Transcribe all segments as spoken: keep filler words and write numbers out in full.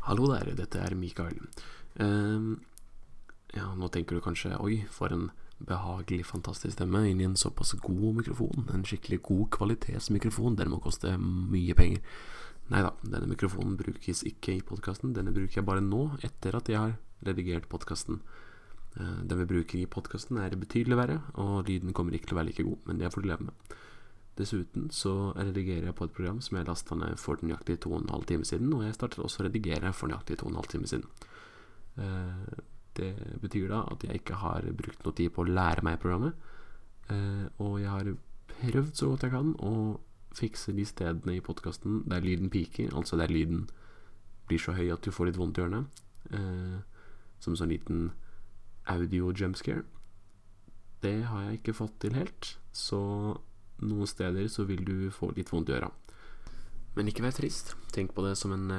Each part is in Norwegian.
Hallo der, dette er Mikael. Uh, ja, nå tenker du kanskje, oi, for en behagelig, fantastisk stemme inn i en såpass god mikrofon. En skikkelig god kvalitetsmikrofon. Den må koste mye penger. Neida, denne mikrofonen brukes ikke i podcasten. Denne bruker jeg bare nå, etter at jeg har redigert podcasten. Uh, den vi bruker i podcasten er betydelig verre, og lyden kommer ikke til å være like god, men det får du leve med. Dessuten så redigerer jeg på et program som jeg lastet ned for nøyaktig to og en halv time siden, og jeg starter også å redigere for nøyaktig to og en halv time siden. Uh, det betyr da at jeg ikke har brukt noe tid på å lære meg programmet, uh, og jeg har prøvd så godt jeg kan å fikse de stedene i podcasten der lyden piker, altså der lyden blir så høy at du får litt vondt i ørene, uh, som sånn liten audio jumpscare. Det har jeg ikke fått til helt, så noen steder så vil du få litt vondt i øra. Men ikke vær trist. Tenk på det som en,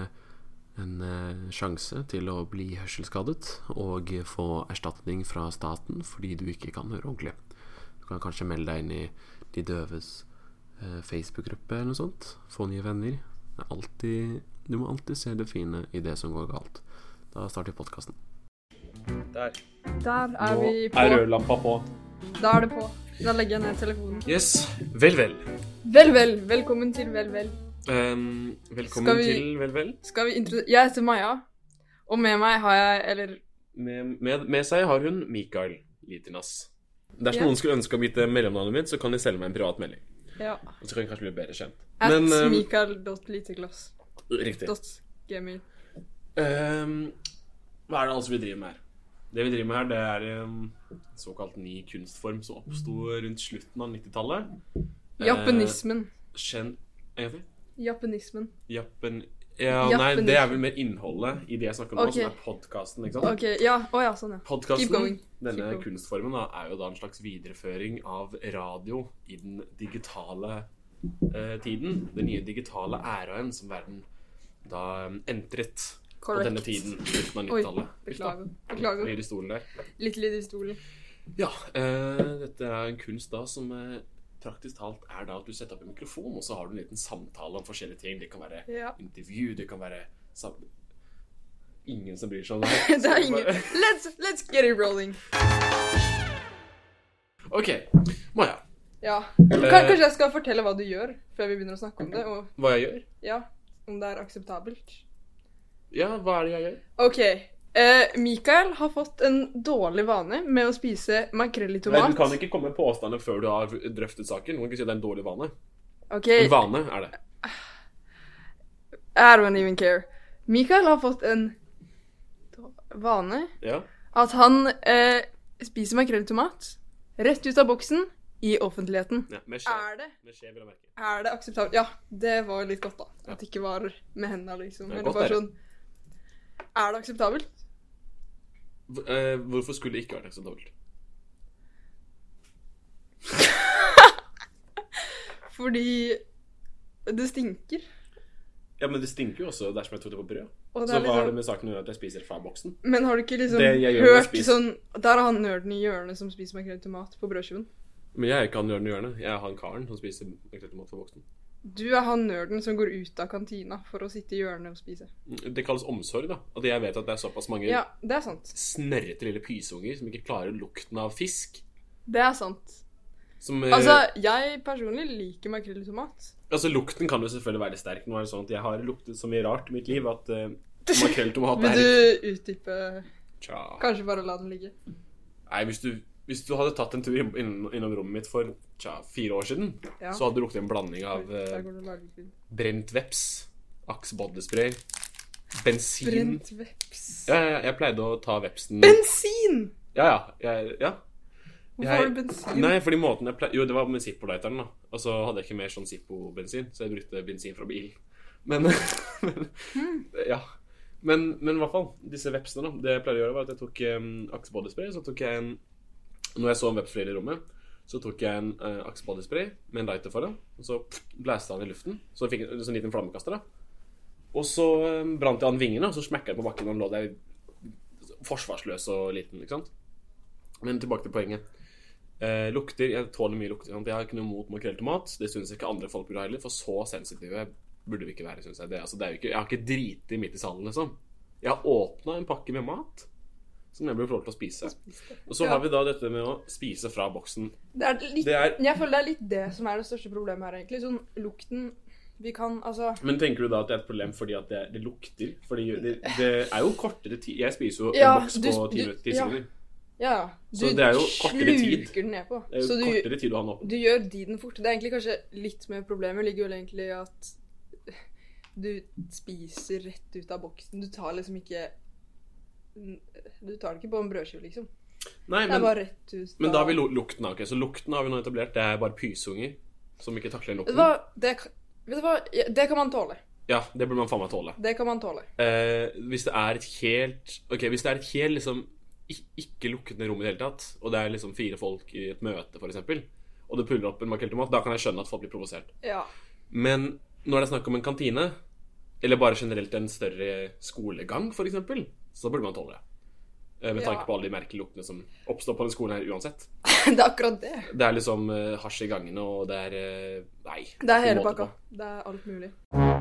en sjanse til å bli hørselsskadet og få erstatning fra staten fordi du ikke kan høre ordentlig. Du kan kanskje melde deg inn i de døves eh, Facebook-gruppe eller noe sånt. Få nye venner. Det er alltid, du må alltid se det fine i det som går galt. Da starter podcasten. Der. Der er Nå vi på. er rødlampa på. Da er det på. Da legger jeg ned telefonen. Yes, vel vel. Vel, vel. Velkommen til Vel, vel. Um, velkommen Skal vi- til vel vel. Skal vi intro... Jeg heter Maja, og med meg har jeg, eller... Med, med, med seg har hun Mikael Litinas. Dersom Ja. noen skulle ønske å vite mellomnavnet mitt, så kan de selge meg en privat melding. Ja. Og så kan jeg kanskje bli bedre kjent. At Men, um, mikael.liteglass. riktig. Dot gmail. Um, hva er det altså vi driver med her? Det vi driver med her, det er en såkalt ny kunstform som oppstod rundt slutten av nittitallet. Japanismen. Eh, kjen... Egentlig? Japanismen. Japan... Ja, nei, Japanisme. det er vel mer innholdet i det jeg snakker om nå, Ok. som er podcasten, ikke sant? Ok, ja. Åja, sånn ja. Keep Podcasten, going. denne Keep going. kunstformen da, er jo da en slags videreføring av radio i den digitale eh, tiden. Den nye digitale æraen som verden da um, entret på Correct. denne tiden, slutten av Oi, nittitallet. beklager. Beklager. Litt i stolen der. Litt litt i stolen. Ja, eh, dette er en kunst da som eh, praktisk talt er da at du setter opp en mikrofon, og så har du en liten samtale om forskjellige ting. Det kan være Ja. intervju, det kan være sam- ingen som bryr seg om det. Det er ingen... Let's, let's get it rolling. Ok, Maja, Ja. Eh. Kan, kanskje jeg skal fortelle hva du gjør, før vi begynner å snakke om det, og hva jeg gjør? ja, om det er akseptabelt. Ja, hva er det jeg gjør? Ok, eh, Mikael har fått en dårlig vane med å spise makrell i Nei, tomat. du kan ikke komme med påstander før du har drøftet saken. Du kan ikke si at det er en dårlig vane. Ok, En vane er det. I don't even care. Mikael har fått en då- vane Ja. at han eh, spiser makrell i tomat rett ut av boksen i offentligheten. ja med skje. Er det, Med skje, vil jeg merke. er det akseptabelt? Ja, det var litt godt da. Ja. At det ikke var med hendene liksom. Det er Eller godt, bare det. sånn. Er det akseptabelt? H- eh, hvorfor skulle det ikke vært akseptabelt? Fordi det stinker. Ja, men det stinker jo også dersom jeg tok det på brød. Og det Så er hva liksom- har det med saken å gjøre at jeg spiser fra boksen? Men har du ikke liksom Det jeg gjør når jeg hørt spiser- sånn... Der er han nerden i hjørnet som spiser makrell i tomat på brødskiven. Men jeg er ikke han hjørnet i hjørnet. Jeg er han karen som spiser makrell i tomat fra boksen. Du er han nerden som går ut av kantina for å sitte i hjørnet og spise. Det kalles omsorg, da. At jeg vet at det er såpass mange Ja, det er sant. snerrete lille pysunger som ikke klarer lukten av fisk. Det er sant. Som, eh, Altså, jeg personlig liker makrell i tomat. Altså, lukten kan jo selvfølgelig være sterk. Nå er det sånn at jeg har luktet så mye rart i mitt liv at uh, makrelltomat Vil er du utdype? Tja. Kanskje bare la den ligge. Nei, hvis du, hvis du hadde tatt en tur inn- inn- innom rommet mitt for tja, fire år siden, Ja. så hadde det luktet en blanding av Oi, der eh, går det å lage litt lyd. brent veps, Axe bodyspray, bensin. Brent veps. Ja, ja, jeg pleide å ta vepsen. Bensin! Ja, ja. Jeg, ja. Hvorfor Jeg- har du bensin? Nei, fordi måten jeg pleide... Jo, det var med Zippo-lighteren, da. Og så hadde jeg ikke mer sånn Zippo-bensin, så jeg brukte bensin fra bil. Men, men Hmm. ja. Men, men i hvert fall, disse vepsene, da. Det jeg pleide å gjøre var at jeg tok um, Axe bodyspray, så tok jeg en... Når jeg så en veps flere i rommet, så tok jeg en uh, Axe bodyspray med en lighter foran, og så pff, blæste han i luften, så jeg fikk en, en sånn liten flammekaster, da. Og så um, brant jeg an vingene, og så smekket jeg på bakken, og han lå der forsvarsløs og liten, ikke sant? Men tilbake til poenget. Eh, lukter, jeg tåler mye lukter. Sant? Jeg har ikke noe mot makrelltomat. Det synes ikke andre folk burde ha heller, for så sensitive burde vi ikke være, synes jeg. Det, altså, det er jo ikke, jeg har ikke driti midt i salen, liksom. Jeg har åpnet en pakke med mat som jeg blir få lov til å spise. Og så Ja. har vi da dette med å spise fra boksen. Det er litt, Det er, Jeg føler det er litt det som er det største problemet her, egentlig. Sånn lukten vi kan, altså men tenker du da at det er et problem fordi at det, det lukter? Fordi det, det er jo kortere tid. Jeg spiser jo Ja, en boks du- på ti du- minutter, ti ja. sekunder. Ja, du Så det er jo kortere tid. sluker den ned på. Det er jo Så du, kortere tid å ha den åpen. du gjør tiden fort. Det er egentlig kanskje litt med problemet ligger vel egentlig i at du spiser rett ut av boksen. Du tar liksom ikke Du tar det ikke på en brødskive, liksom. Nei, Det er men, bare rett ut men da har vi av lu- lukten. Ok, så lukten har vi nå etablert. Det er bare pysunger som ikke takler Vet du lukten. hva? Det, kan- vet du hva? Ja, det kan man tåle. Ja, det burde man faen meg tåle. Det kan man tåle. Eh, hvis det er et helt Ok, hvis det er et helt liksom ik- ikke lukkende rom i det hele tatt, og det er liksom fire folk i et møte, for eksempel, og du puller opp en makrelltomat, da kan jeg skjønne at folk blir provosert. Ja. Men når det er snakk om en kantine, eller bare generelt en større skolegang, for eksempel, så burde man tåle det. Eh, Med tanke Ja. på alle de merkelige luktene som oppstår på den skolen her uansett. Det er akkurat det. Det er liksom uh, hasj i gangene, og det er eh, Nei. Det er hele på en måte pakka. på. Det er alt mulig.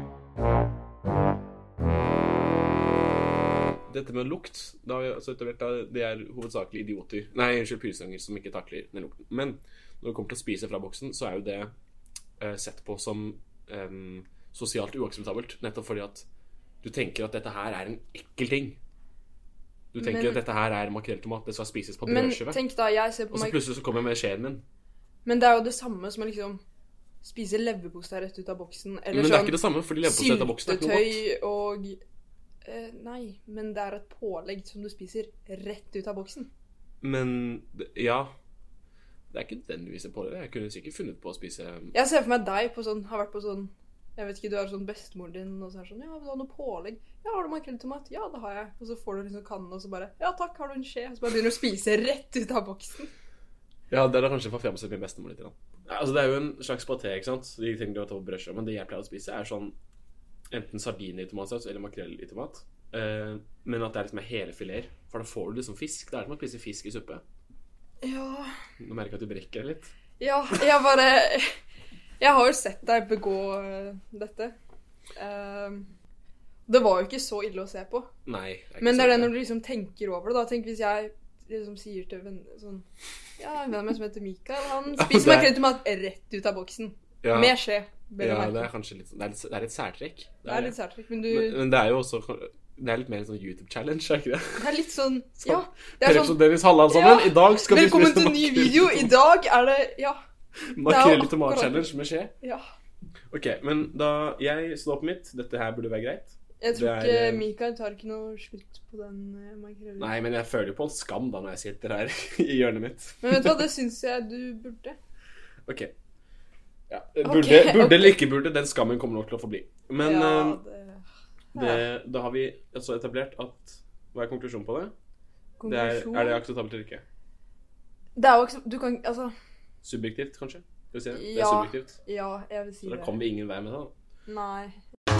Dette med lukt, da har vi altså etablert at det er hovedsakelig idioter. Nei, unnskyld, pysanger som ikke takler den lukten. Men når det kommer til å spise fra boksen, så er jo det eh, sett på som em, sosialt uakseptabelt. Nettopp fordi at du tenker at dette her er en ekkel ting. Du tenker Men- at dette her er makrelltomat, det skal spises på Men brødskive. tenk da, jeg ser på Og så meg plutselig så kommer jeg med skjeen min. Men det er jo det samme som å liksom spise leverpostei rett ut av boksen. Men Eller det er sånn ikke det samme, fordi leverpostei ut av boksen er ikke noe godt. syltetøy og eh, Nei, men det er et pålegg som du spiser rett ut av boksen. Men det- ja Det er ikke nødvendigvis et pålegg. Jeg kunne sikkert funnet på å spise Jeg ser for meg deg på sånn, har vært på sånn Jeg vet ikke, du har sånn bestemoren din, og så er det sånn Ja, vil du ha noe pålegg? Ja, har du makrelltomat? Ja, det har jeg. Og så får du liksom kannen, og så bare Ja, takk, har du en skje? Og så bare begynner du å spise rett ut av boksen. Ja, det er da kanskje for å fremstille min bestemor litt. Da. Ja, altså, det er jo en slags paté, ikke sant? De tingene du har tatt på brødskive, men det jeg pleier å spise, er sånn enten sardiner i tomatsaus eller makrell i tomat. Eh, men at det er liksom hele fileter. For da får du liksom fisk. Det er som å spise fisk i suppe. Ja Nå merker jeg at du brekker litt. Ja, jeg bare Jeg har jo sett deg begå eh, dette. Ehm, det var jo ikke så ille å se på. Nei. det er ikke Men det er sant, det når du liksom tenker over det, da. Tenk hvis jeg liksom sier til venn sånn Ja, en venn av meg som heter Mikael, han Ja, spiser det- makrelltomat rett ut av boksen. Ja, Med skje. vel å ja, merke. det er kanskje litt Det er, litt, det er et særtrekk. Det er litt særtrekk, men du men, men det er jo også Det er litt mer en sånn YouTube-challenge, er ikke det? Det er litt sånn Ja. Det Per er episode sånn Dennis Halland sammen. Ja, I dag skal vi Velkommen spise til en ny makrell i video. I tomat. dag er det Ja. Makrell i akkurat- tomat-challenge med skje. ja. Ok, men da Jeg står på mitt. Dette her burde være greit. Jeg tror Det er, ikke eh, Mikael tar ikke noe slutt på den uh, makrellen. Nei, men jeg føler jo på en skam da når jeg sitter her i hjørnet mitt. Men vet du hva, det syns jeg du burde. Ok. Ja, Ok, burde, burde ok. eller ikke burde, den skammen kommer nok til å forbli. Men ja, eh, det, det, da har vi altså etablert at Hva er konklusjonen på det? Det er, Konklusjon. er det akseptabelt eller ikke? Det er jo ikke Du kan Altså Subjektivt, kanskje? Skal vi si det? Det er Ja. subjektivt. Ja, jeg vil si Så da det. kommer vi ingen vei med det. da. Nei.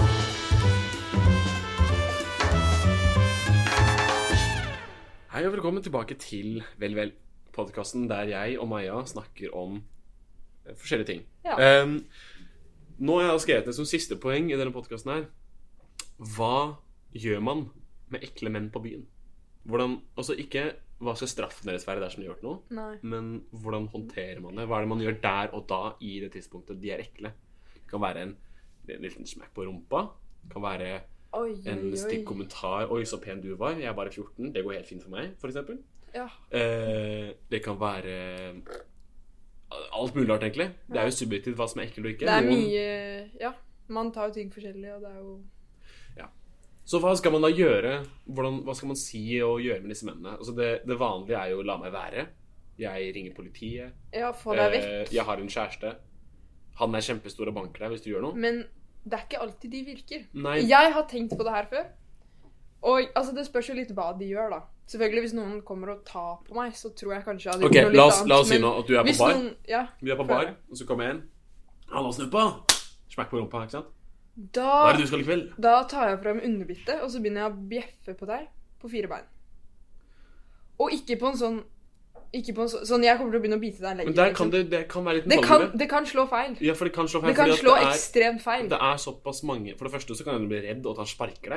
Hei og velkommen tilbake til Vel Vel, podcasten der jeg og Maja snakker om eh, forskjellige ting. Ja. Ehm, nå har jeg skrevet det som siste poeng i denne podcasten her. Hva gjør man med ekle menn på byen? Hvordan, altså ikke hva skal straffen deres være dersom de har gjort noe, Nei. men hvordan håndterer man det? Hva er det man gjør der og da i det tidspunktet de er ekle? Det kan være en, en liten smekk på rumpa. Det kan være Oi, en oi, stygg oi. kommentar. Oi, så pen du var. Jeg er bare fjorten. Det går helt fint for meg, for eksempel. Ja. Eh, det kan være alt mulig rart, egentlig. Det er jo subjektivt hva som er ekkelt og ikke. Det er Noen- mye Ja. Man tar jo ting forskjellig, og det er jo Så hva skal man da gjøre? Hvordan, hva skal man si og gjøre med disse mennene? Altså det, det vanlige er jo la meg være. Jeg ringer politiet. Ja, få deg vekk. Eh, jeg har en kjæreste. Han er kjempestor og banker deg hvis du gjør noe. Men det er ikke alltid de virker. Nei. Jeg har tenkt på det her før. Og altså, det spørs jo litt hva de gjør, da. Selvfølgelig, hvis noen kommer og tar på meg, så tror jeg kanskje jeg hadde Ok, gjort noe litt la oss, annet. la oss si men nå at du er på hvis bar. Noen, ja, Vi er på bar, og så kommer jeg inn. Hallo, snuppa! Smekk på rumpa, ikke sant? da, Hva er det du skal i kveld? da tar jeg frem underbittet, og så begynner jeg å bjeffe på deg på fire bein. Og ikke på en sånn Ikke på en sånn, sånn jeg kommer til å begynne å bite deg en legge. Men der kan liksom. det, det kan være litt det, kan, valgmulig. det kan slå feil. Ja, for det kan slå feil. Det kan fordi at slå det er, ekstremt feil. det er såpass mange. For det første så kan du bli redd, og at han sparker deg.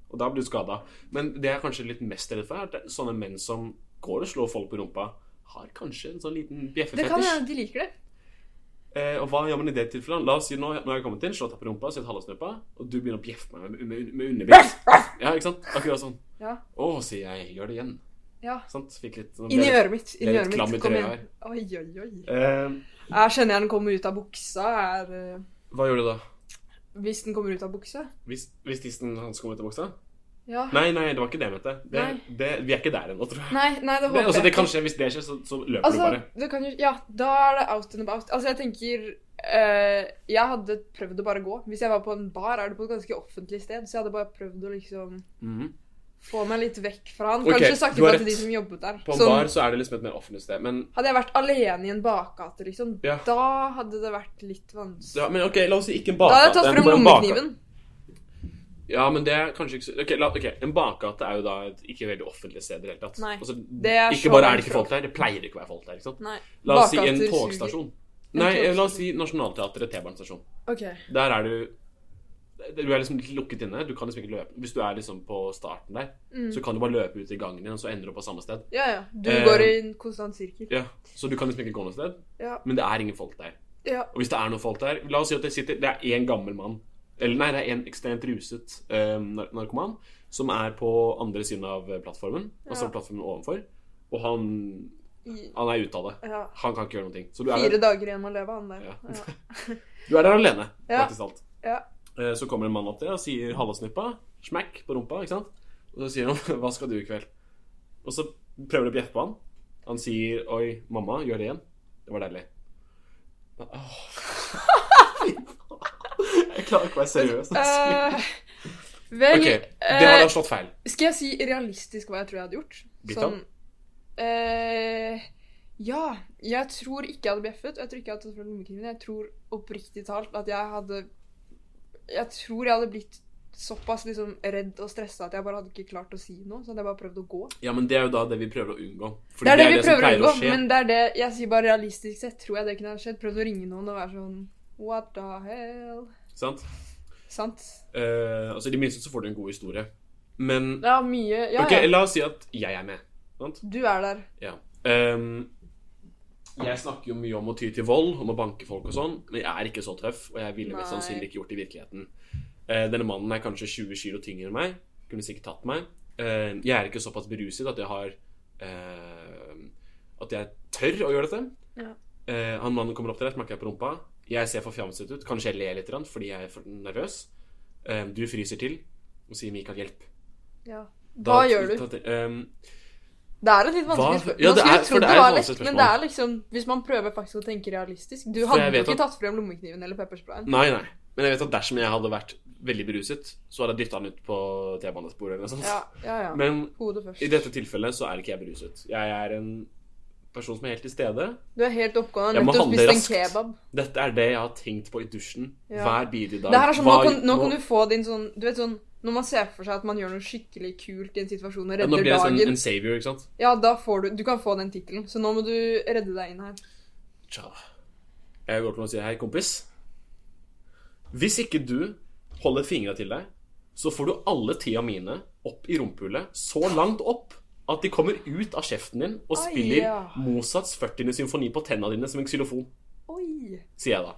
Og da blir du skadet. Men det jeg er kanskje litt mest redd for, er at sånne menn som går og slår folk på rumpa, har kanskje en sånn liten bjeffefetisj. Det kan hende de liker det. Eh, og hva gjør man i det tilfellet? La oss si, nå, nå har jeg kommet inn, slått deg på rumpa, sett halvsnuppa, og du begynner å bjeffe meg med, med, med underbitt. Ja, ikke sant? Akkurat sånn. Ja. Å, sier jeg, gjør det igjen. Ja. Sant? Fikk litt... Inn i øret mitt. Inn i øret mitt. Kom igjen. her. Oi, oi, oi. Eh, Jeg kjenner jeg den kommer ut av buksa, er... eh, hva gjør du da? Hvis den kommer ut av buksa? Hvis, hvis tissen hans kommer ut av buksa? Ja. Nei, nei, det var ikke det jeg mente. Det, Nei. det, vi er ikke der ennå, tror jeg. Nei, nei, det Det, håper altså, jeg det kan skje, hvis det skjer, så, så løper Altså, du bare. det kan jo... Ja, da er det out and about. Altså, jeg tenker... eh, jeg hadde prøvd å bare gå. Hvis jeg var på en bar, er det på et ganske offentlig sted, så jeg hadde bare prøvd å liksom... Mhm. Få meg litt vekk fra han. Ok, Kanskje sagt du har ifra til de rett. som jobbet der. På en Som- bar så er det liksom et mer offentlig sted, men... Hadde jeg vært alene i en bakgate, liksom, Ja. da hadde det vært litt vanskelig. Ja, men ok, la oss si ikke en Da hadde jeg bakgate. tatt frem men en bakgate. lommekniven. Ja, men det er kanskje ikke så... Ok, la, ok, en bakgate er jo da et ikke veldig offentlig sted i det hele tatt. Nei, Altså, det er ikke så bare er langt det ikke fra. folk der, det pleier ikke å være folk der, ikke sant? Nei. La oss si en Bakgater suger. togstasjon. En Nei, togstasjon. la oss si Nationalteatret T-banestasjon. Ok. Der er du... Du er liksom litt lukket inne, du kan liksom ikke løpe. Hvis du er liksom på starten der, Mm. så kan du bare løpe ut i gangen din, og så ender du på samme sted. Ja, ja. Du Eh, går i en konstant sirkel. Ja, så du kan liksom ikke gå noe sted, Ja. men det er ingen folk der. Ja. Og hvis det er noen folk der, la oss si at det sitter, det er en gammel mann, eller nei, det er en ekstremt ruset eh, nar- narkoman, som er på andre siden av plattformen, altså Ja. plattformen ovenfor, og han, I, han er ute av det. ja. Han kan ikke gjøre noen ting. Så du er, Fire der, dager igjen å leve, han der. Ja. Ja. du er der alene, Ja. faktisk alt. Ja. Eh, Så kommer en mann opp til og sier halvsnuppa, smack på rumpa, ikke sant? Og så sier han, hva skal du i kveld? Og så prøver du å bjeffe på han. Han sier, oi, mamma, gjør det igjen. Det var deilig. Åh. Jeg klarer ikke å være seriøs. Eh, vel, Ok, det har eh, da slått feil. skal jeg si realistisk hva jeg tror jeg hadde gjort? Bitt eh, ja, jeg tror ikke jeg hadde bjeffet, og jeg tror ikke jeg hadde tatt fra lommekniven. Jeg tror oppriktig talt at jeg hadde Jeg tror jeg hadde blitt såpass liksom redd og stresset at jeg bare hadde ikke klart å si noe, så hadde jeg bare prøvd å gå. Ja, men det er jo da det vi prøver å unngå. Fordi Det er det, vi som prøver å pleier unngå, skje. men det er det jeg sier bare realistisk sett. Tror jeg det kunne ha skjedd. Prøvd å ringe noen og være sånn what the hell? Sant? Sant? Eh, altså, i det minste så får du en god historie. Men, Ja, mye Ja, ok, ja. la oss si at jeg er med. Sant? Du er der. Ja. Ehm, jeg snakker jo mye om å ty til vold, om å banke folk og sånn, men jeg er ikke så tøff, og jeg ville mest Nei. sannsynlig ikke gjort det i virkeligheten. Eh, denne mannen er kanskje tjue kilo tyngre enn meg, kunne sikkert tatt meg. Eh, jeg er ikke såpass beruset at jeg har eh, at jeg tør å gjøre dette. Ja. Eh, han mannen kommer opp til deg, smakker jeg på rumpa. Jeg ser forfjamset ut, kanskje jeg ler litt grann, fordi jeg er for nervøs. Eh, du fryser til og sier Mikael, hjelp. Ja. Da- Hva gjør du? da- ehm, Det er et litt vanskelig Hva- spørsmål. Ja, Man det skulle er- jo for trodd det det er et var vanskelig lett, men spørsmål. det er liksom hvis man prøver faktisk å tenke realistisk. Du For jeg hadde jo vet ikke at- tatt frem lommekniven eller peppersprayen. Nei, nei. Men jeg vet at dersom jeg hadde vært veldig beruset, så hadde jeg dyttet han ut på T-banesporet eller noe sånt. Ja, ja, ja. Men Hodet først. i dette tilfellet så er ikke jeg beruset. Jeg er en person som er helt til stede. Du er helt oppgående. Jeg må Nødt til å handle spise en raskt. kebab. Dette er det jeg har tenkt på i dusjen Ja. hver bidige dag. Det her er sånn, Hva- nå kan, nå kan du få din sånn Du vet sånn når man ser for seg at man gjør noe skikkelig kult i en situasjon og Ja, Nå redder blir jeg sånn dagen. en savior, ikke sant? Ja, da får du Du kan få den tittelen. Så nå må du redde deg inn her. Tja. Jeg går til å si hei, kompis. Hvis ikke du holder fingra til deg, så får du alle tida mine opp i rumpehullet, så langt opp at de kommer ut av kjeften din og Ai, spiller ja. Mozarts førtiende symfoni på tenna dine som en xylofon, Oi. sier jeg da.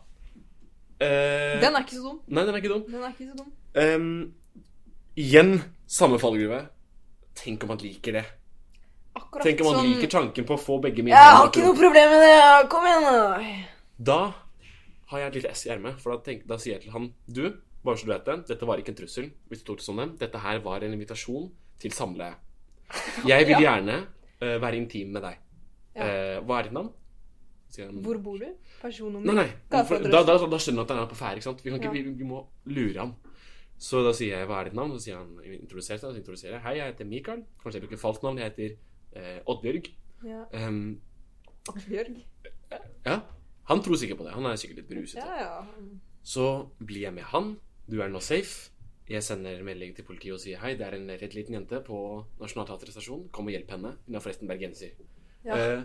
Eh, Den er ikke så dum. Nei, den er ikke dum. Den er ikke så dum. Ehm, igjen samme fallgruve. Tenk om han liker det. Akkurat Tenk om han sånn liker tanken på å få begge mine Jeg har hender ikke til- noe problem med det. Ja. Kom igjen, da. Da har jeg et lite S i ermet, for da, tenk, da sier jeg til han, du, bare så du vet det, dette var ikke en trussel, hvis du tok det sånn, dette her var en invitasjon til samleie. Jeg vil Ja. gjerne eh, være intim med deg. Ja. Eh, hva er ditt navn? Sier han, Hvor bor du? Personnummer? Nei, nei, for, Gateadresse. da, da, da skjønner han at han er på ferde, ikke sant? Vi, kan ikke, Ja. vi, vi må lure ham. Så da sier jeg, hva er ditt navn? Så sier han, introduserer seg, så introduserer jeg, hei, jeg heter Mikael, kanskje jeg bruker falskt navn, jeg heter eh, Oddbjørg. Ja. Ehm, Bjørg. ja, han tror sikkert på det, han er sikkert litt beruset. Ja, ja. Så blir jeg med han. Du er nå safe. Jeg sender melding til politiet og sier hei, det er en redd liten jente på Nationaltheatret stasjon. Kom og hjelp henne. Hun er forresten bergenser. Ja. Eh,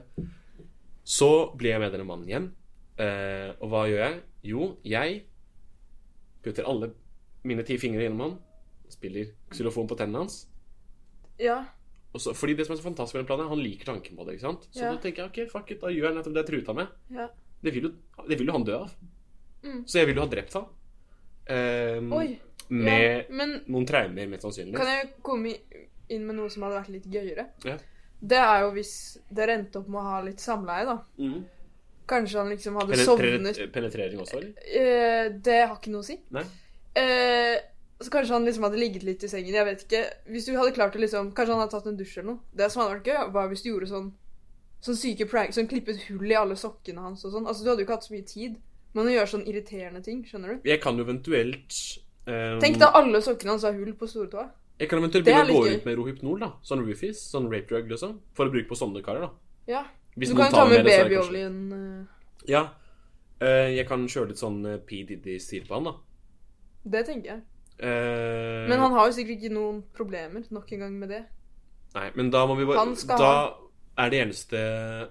så blir jeg med denne mannen hjem. Eh, og hva gjør jeg? Jo, jeg putter alle mine ti fingre gjennom han. spiller xylofon på tennene hans. Ja. Og så, fordi det som er så fantastisk med den planen, han liker tanken på det, ikke sant? Så Ja. da tenker jeg, ok, fuck it, da gjør jeg nettopp det jeg truta med. Ja. Det vil jo, det vil jo han dø av. Mm. Så jeg vil jo ha drept han. Ehm, Oi. med Ja, men noen traumer, mest sannsynlig. kan jeg komme i- inn med noe som hadde vært litt gøyere? Ja. Det er jo hvis dere endte opp med å ha litt samleie, da. Mhm. Kanskje han liksom hadde Penetre- sovnet Penetrering også, eller? eh, Det har ikke noe å si. Nei. Eh, så kanskje han liksom hadde ligget litt i sengen. Jeg vet ikke. Hvis du hadde klart å liksom Kanskje han hadde tatt en dusj eller noe. Det som hadde vært gøy, var hvis du gjorde sånn Sånn syke prank, sånn klippet hull i alle sokkene hans og sånn. Altså, du hadde jo ikke hatt så mye tid. Men å gjøre sånn irriterende ting, skjønner du? Jeg kan jo eventuelt ehm, Tenk da alle sokkene hans har hull på stortåa. Jeg kan eventuelt Det er begynne å gå litt gøy. ut med Rohypnol, da. Sånn Roofies, sånn rape drug, liksom. For å bruke på sånne karer, da. Ja. Hvis Du noen kan tar ta med det, så er det kanskje- babyoljen. eh, Ja. Eh, jeg kan kjøre litt sånn eh, P. Diddy-stil på han, da. Det tenker jeg. Eh, Men han har jo sikkert ikke noen problemer nok en gang med det. Nei, men da må vi bare Han skal Da er det eneste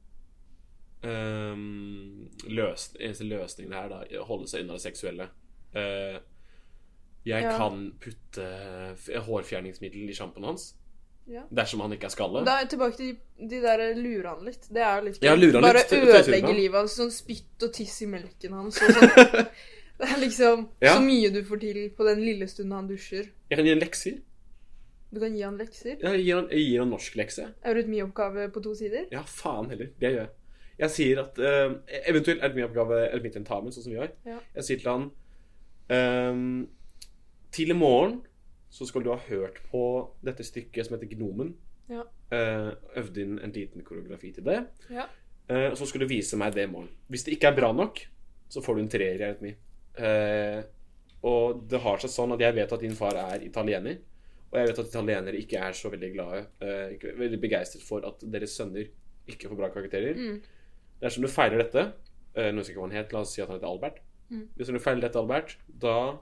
ehm, løs, eneste løsningen her, da, å holde seg unna det seksuelle. Eh, jeg Ja. kan putte f- hårfjerningsmiddel i sjampoen hans. Ja. Dersom han ikke er skallet. Da er jeg tilbake til de, de der lurer han litt. Det er jo litt Ja, lurer han Bare litt, til- til å si det, ødelegge da. livet hans. Sånn spytt og tiss i melken hans. Og sånn. Det er liksom Ja. så mye du får til på den lille stunden han dusjer. Jeg kan gi en lekser. Du kan gi han lekser. Jeg gir han, jeg gir han norsklekse. Eurytmioppgave på to sider. Ja, faen heller. Det gjør jeg. Jeg sier at eh, eventuelt er det min oppgave, eller mitt tentamen, sånn som vi gjør. Ja. Jeg sier til han ehm, til i morgen så skal du ha hørt på dette stykket som heter Gnomen. Ja. Uh, øvd inn en liten koreografi til det. Ja. Eh, og så skal du vise meg det i morgen. Hvis det ikke er bra nok, så får du en treer i arytmi. Eh, og det har seg sånn at jeg vet at din far er italiener. Og jeg vet at italienere ikke er så veldig glade, eh, ikke veldig begeistret for at deres sønner ikke får bra karakterer. Mm. Dersom du feiler dette, eh, nå husker jeg ikke hva han het, la oss si at han heter Albert. Mm. Hvis du feiler dette, Albert, da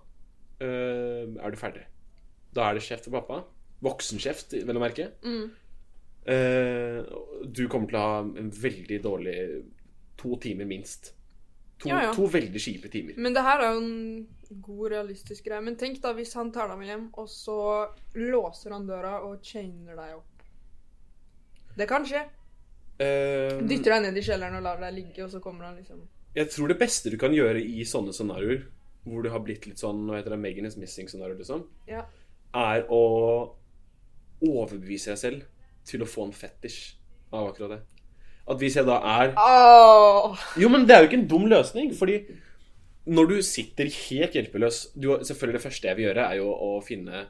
eh, er du ferdig. Da er det kjeft for pappa. Voksenkjeft, vel å merke. Mm. Eh, du kommer til å ha en veldig dårlig to timer minst. To, Ja, ja. to veldig kjipe timer. Men det her er jo en god, realistisk greie. Men tenk da hvis han tar deg med hjem, og så låser han døra og chainer deg opp. Det kan skje. Eh, Dytter deg ned i kjelleren og lar deg ligge, og så kommer han liksom jeg tror det beste du kan gjøre i sånne scenarioer, hvor det har blitt litt sånn, hva heter det, Megan is missing-scenario, liksom, Ja. er å overbevise deg selv til å få en fetisj av akkurat det. At hvis jeg da er Åh. Jo, men det er jo ikke en dum løsning, fordi når du sitter helt hjelpeløs du, selvfølgelig det første jeg vil gjøre er jo å finne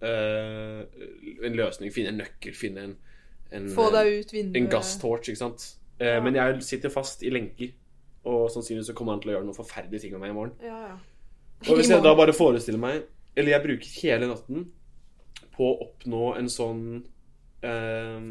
eh, en løsning, finne en nøkkel, finne en, en Få deg ut vinduet. en gasstorch, ikke sant? Eh, Ja. Men jeg sitter fast i lenker, og sannsynligvis så kommer han til å gjøre noen forferdelige ting med meg i morgen. Ja, ja. Og hvis I jeg da morgen. bare forestiller meg, eller jeg bruker hele natten på å oppnå en sånn eh,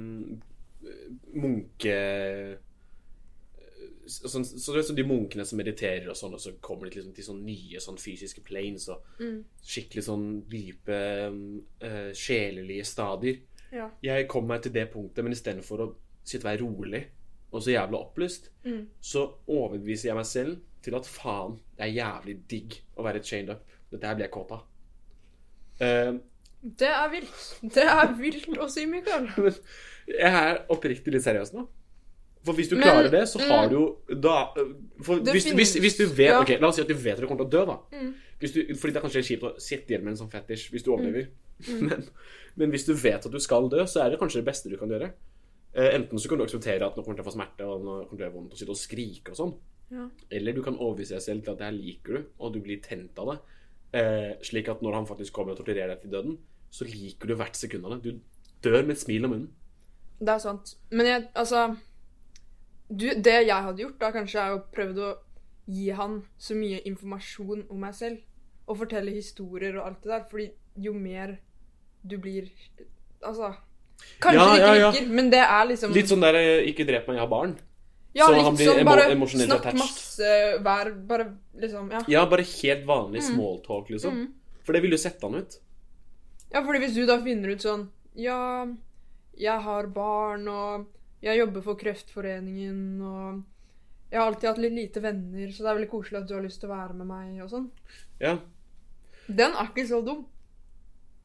munke... Sånn, så det er sånn de munkene som mediterer og sånn, og så kommer de liksom til sånn nye sånn fysiske planes og Mm. skikkelig sånn dype eh, sjelelige stadier. Ja. Jeg kommer meg til det punktet, men i stedet for å sitte og være rolig og så jævlig opplyst, Mm. så overbeviser jeg meg selv til at faen, det er jævlig digg å være chained up. Dette her blir jeg kåt av. Eh, Det er vilt. Det er vilt å si, Mikael. men jeg er oppriktig litt seriøs nå. For hvis du Men, klarer det, så har mm, du jo da, for Det hvis, finnes- hvis, hvis du vet ja. Ok, la oss si at du vet at du kommer til å dø, da. Mm. Hvis du, fordi det er kanskje kjipt å sitte igjen med en sånn fetisj hvis du overlever. Mm. Men, men hvis du vet at du skal dø, så er det kanskje det beste du kan gjøre. Eh, enten så kan du akseptere at nå kommer du til å få smerte, og nå kommer du til å gjøre vondt og sitte og skrike og sånn. Ja. Eller du kan overbevise deg selv til at det her liker du, og du blir tent av det. Eh, slik at når han faktisk kommer og torturerer deg til døden, så liker du hvert sekund av det. Du dør med et smil om munnen. Det er sant. Men jeg, altså du, Det jeg hadde gjort da, kanskje, er å prøvd å gi han så mye informasjon om meg selv. Og fortelle historier og alt det der. Fordi jo mer du blir Altså Kanskje Ja, det ikke ja, ja. virker, men det er liksom Litt sånn der eh, 'ikke drep meg, jeg har barn'. ja, så litt han blir sånn, emo bare emotionally snakk attached. masse, vær bare liksom Ja. Ja, bare helt vanlig smalltalk, liksom. Mm. For det vil jo sette han ut. Ja, fordi hvis du da finner ut sånn Ja, jeg har barn, og jeg jobber for Kreftforeningen, og jeg har alltid hatt litt lite venner, så det er veldig koselig at du har lyst til å være med meg, og sånn. Ja. Den er ikke så dum.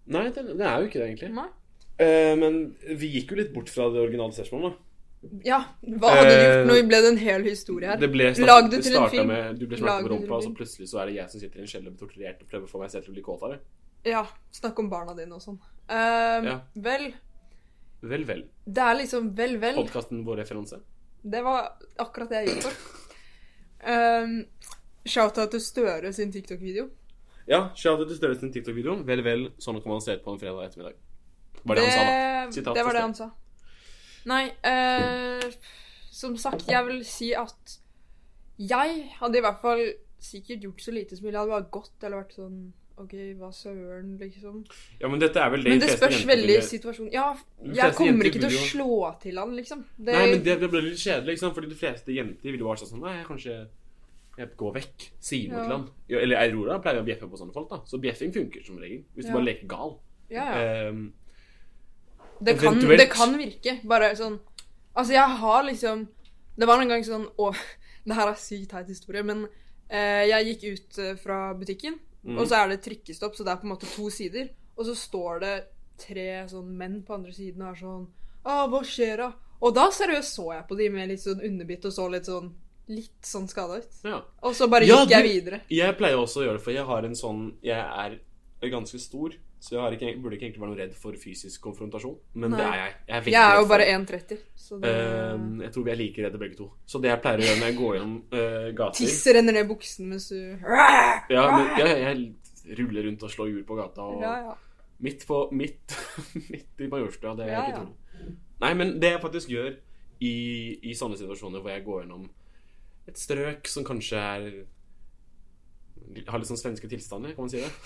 Nei, det, det er jo ikke det egentlig. Nei. Eh, men vi gikk jo litt bort fra det originale spørsmålet da. Ja, hva hadde du gjort? Eh, Nå ble det en hel historie her. Det ble Lag snakket, det det til en startet film. med, du ble Lag snakket det på til en rumpa, og så film. plutselig så er det jeg som sitter i en kjeller og blir torturert og prøver å få meg selv til å bli kåt av det. Ja, snakk om barna dine og sånn. Um, Ja. Vel, Vel, vel. det er liksom vel, vel. Podcasten vår referanse. Det var akkurat det jeg gikk for. Um, Shoutout til Støre sin TikTok-video. Ja, shout-out til Støre sin TikTok-video. Vel, vel, sånn kan man se på en fredag ettermiddag. Var det, han sa da? Sitat det var til det han sa. Nei, eh, som sagt, jeg vil si at jeg hadde i hvert fall sikkert gjort så lite som mulig. Jeg hadde bare gått eller vært sånn, ok, hva søren, liksom. Ja, men dette er vel det Men det de fleste spørs jenter veldig i ville- situasjonen. Ja, De jeg fleste kommer jenter ikke til å vil jo- slå til han, liksom. Det, Nei, men det, det ble litt kjedelig, ikke sant? Fordi de fleste jenter ville jo være sånn, nei, kanskje jeg går vekk, sier noe Ja. til han. Ja, eller Aurora pleier å bjeffe på sånne folk da. Så bjeffing funker som regel, hvis du Ja. bare leker gal. ja, ja. Ehm, Det kan, eventuelt- det kan virke, bare sånn. Altså, jeg har liksom, det var en gang sånn, å, det her er sykt teit historie, men eh, jeg gikk ut eh, fra butikken, Mm. og så er det trykkestopp, så det er på en måte to sider, og så står det tre sånn menn på andre siden og er sånn, ah, hva skjer da? Og da seriøst så jeg på de med litt sånn underbitt og så litt sånn, litt sånn skadet ut. ja. Og så bare Ja, gikk jeg du- videre. Jeg pleier også å gjøre det, for jeg har en sånn, jeg er ganske stor, så jeg har ikke, burde ikke egentlig være noe redd for fysisk konfrontasjon, men Nei. det er jeg. Jeg er, veldig Jeg er jo redd for bare det. en tretti, så det... Ehm, jeg tror vi er like redde begge to. Så det jeg pleier å gjøre når jeg går gjennom uh, gater Tiss renner ned buksen mens du... Ja, men jeg, jeg ruller rundt og slår hjul på gata og Ja, ja. midt på midt, midt i Majorstua, det er Ja, ikke ja. trolig. Nei, men det jeg faktisk gjør i, i sånne situasjoner hvor jeg går gjennom et strøk som kanskje er har litt sånn svenske tilstander, kan man si det?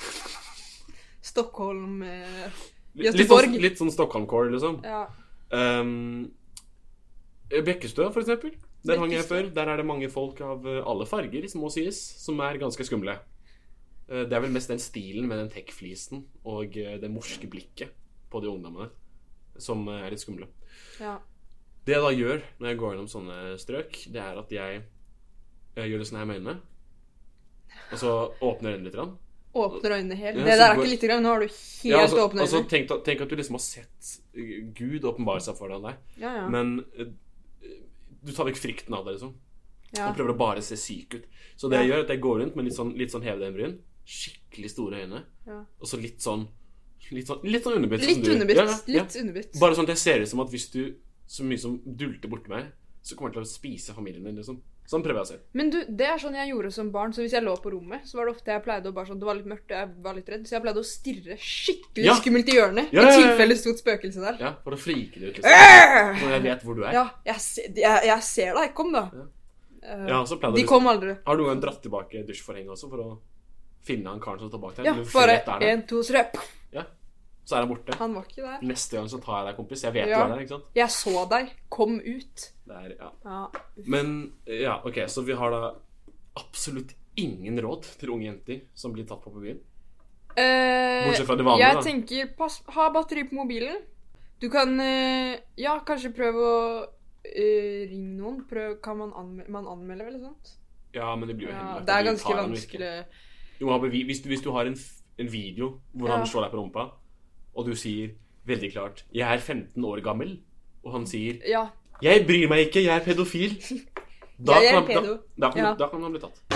Stockholm, eh, Litt, litt, Göteborg. sånn, litt sånn Stockholm-core, liksom. Ja. Um, Bekkestø, for eksempel. Der hang jeg Bekkestø. før. Der er det mange folk av eh, alle farger, må sies, som er ganske skumle. Eh, Det er vel mest den stilen med den tech-flisen og eh, det morske blikket på de ungdommene som eh, er litt skumle. Ja. Det jeg da gjør når jeg går gjennom sånne strøk, det er at jeg, jeg gjør det sånn her med øynene, og så åpner øynene litt. grann. Åpner øynene helt. Ja, det så der er går- ikke litt grann. Nå har du helt Ja, altså, åpne altså, øyne. tenk, tenk at du liksom har sett eh, Gud åpenbare seg foran deg, Ja, ja. men eh, du tar vekk frykten av det, liksom. ja. Og prøver å bare se syk ut. Så det jeg Ja. gjør, er at jeg går rundt med litt sånn, litt sånn hevede øyenbryn, skikkelig store øyne, Ja. og så litt sånn Litt sånn, litt sånn underbitt. som Litt du- underbitt. Ja, ja, ja. Litt underbitt. Bare sånn at jeg ser det som at hvis du så mye som dulter borti meg, så kommer jeg til å spise familien din, liksom. Sånn prøver jeg å se. Men du, det er sånn jeg gjorde som barn. Så hvis jeg lå på rommet, så var det ofte jeg pleide å bare sånn, det var litt mørkt, og jeg var litt redd, så jeg pleide å stirre skikkelig Ja. skummelt i hjørnet. Ja, I ja, ja, ja. tilfelle det sto et spøkelse der. Ja, for å frike det ut, liksom. Øh! Når jeg vet hvor du er. Ja, jeg, se- jeg, jeg ser deg. Kom, da. Eh, Ja, så pleide De du kom aldri. Har du noen gang dratt tilbake dusjforhenget også for å finne han karen som står bak deg? Ja, Du bare vet er der. en, to, tre. Ja. Så er han borte. Han var ikke der. Neste gang så tar jeg deg, kompis. Jeg vet Ja. du er der, ikke sant? Jeg så deg. Kom ut. Det er, ja. Ja. Men, ja, ok, så vi har da absolutt ingen råd til unge jenter som blir tatt på på byen. Eh, Bortsett fra det vanlige, jeg da. tenker, pass, ha batteri på mobilen. Du kan, eh, ja, kanskje prøve å eh, ringe noen. Prøv, kan man anmelde, man anmelde vel, sånt? Ja, men det blir jo Ja, hemmelig. det er Du ganske tar han virkelig. vanskelig. Du må ha bevi hvis, du, hvis du har en, f- en video hvor Ja. han slår deg på rumpa, og du sier veldig klart 'Jeg er femten år gammel', og han sier Ja, 'Jeg bryr meg ikke, jeg er pedofil', da, Jeg er kan, han- pedo. da, da, kan, Ja. da kan han bli tatt.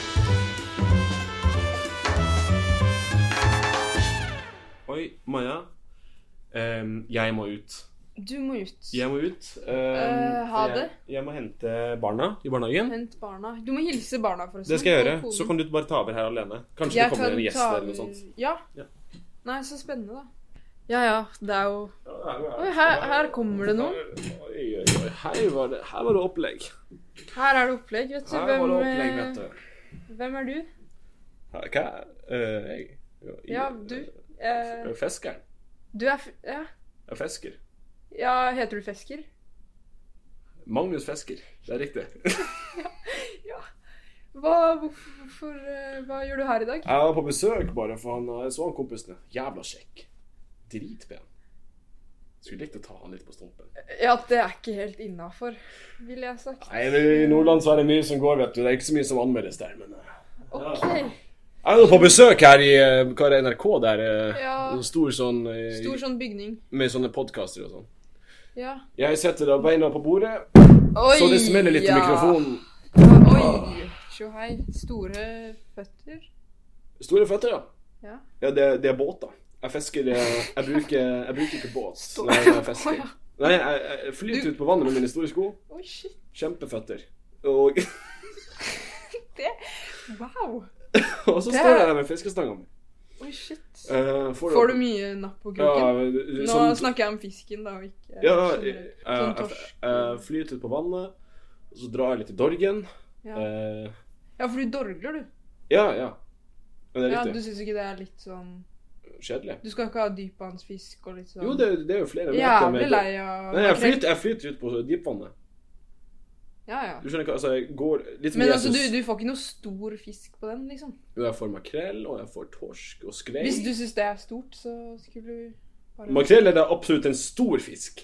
Oi, Maja. Ehm, jeg må ut. du må ut. Jeg må ut. Ehm, Eh, ha for det. Jeg, jeg må hente barna i barnehagen. Hent barna. Du må hilse barna, forresten. Det skal jeg gjøre. Og konen. Så kan du bare ta over her alene. Kanskje Jeg det kommer kan en gjest ta eller noe over- sånt. Ja. Ja. Nei, så spennende, da. Ja, ja. Det er jo Oi, Oi, her, her kommer det noen. Oi, oi, oi. Her var det, her var det opplegg. Her er det opplegg, vet du. Her var det Hvem, opplegg, eh, vet du. hvem er du? Her- Hva? Uh, jeg, jeg, Ja, du. Jeg Eh, er fisker. du er f Ja. Jeg er fisker. Ja, heter du Fesker? Magnus Fisker. Det er riktig. Ja. Hva, hvorfor, hvorfor, eh, hva gjør du her i dag? Jeg var på besøk bare, for han jeg så han kompisen. Jævla kjekk. Dritpen. Skulle likt å ta han litt på stumpen. Ja, det er ikke helt innafor, ville jeg sagt. Nei, I Nordland så er det mye som går, vet du. Det er ikke så mye som anmeldes der, men eh, Ok. Jeg er nå på besøk her i eh, hva er det, N R K der. eh, Ja. En stor sånn eh, Stor sånn bygning. med sånne podcaster og sånn. Ja. Jeg setter da beina på bordet, Oi, så det smeller litt i ja. mikrofonen. Oi, sjå hei. Store føtter. Store føtter, ja. Ja. Ja, det, det er båter. Jeg fisker eh, Jeg bruker, jeg bruker ikke båt når jeg fisker. Å, ja. Nei, jeg, jeg flyter Du- ut på vannet med mine store sko. Oi, shit. Kjempeføtter. Og, Det Wow. og så Det- står jeg der med fiskestanga mi. Oi, shit. Eh, Får du mye napp på Ja, kroken? Nå sånn, snakker jeg om fisken, da, og ikke ja, generelt. jeg, Sånn jeg, torsk. jeg flyter ut på vannet, og så drar jeg litt i dorgen. Ja. Eh, Ja, for du dorgler, du. ja, ja. Men det er Ja, Du riktig. syns ikke det er litt sånn Kjedelig. Du skal ikke ha dypvannsfisk og litt sånn Jo, det, det er jo flere Jævlig med- lei av Nei, jeg makrell. flyter, jeg flyter ut på dypvannet. Ja, ja. Du skjønner hva, altså jeg går litt som Men Jesus. altså, du, du får ikke noe stor fisk på den, liksom. Jo, jeg får makrell, og jeg får torsk og skrei. Hvis du syns det er stort, så skulle du bare Makrell er da absolutt en stor fisk.